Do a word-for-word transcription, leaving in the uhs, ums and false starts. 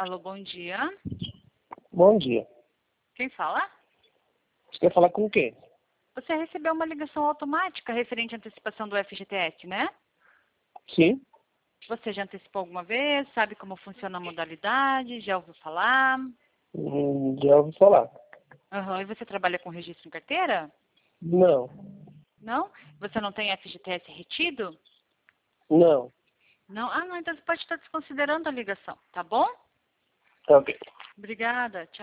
Alô, bom dia. Bom dia. Quem fala? Você quer falar com quem? Você recebeu uma ligação automática referente à antecipação do F G T S, né? Sim? Você já antecipou alguma vez? Sabe como funciona a modalidade? Já ouviu falar? Hum, já ouvi falar. Aham. E você trabalha com registro em carteira? Não. Não? Você não tem F G T S retido? Não. Não? Ah, não. Então você pode estar desconsiderando a ligação, tá bom? Tá ok. Obrigada. Tchau.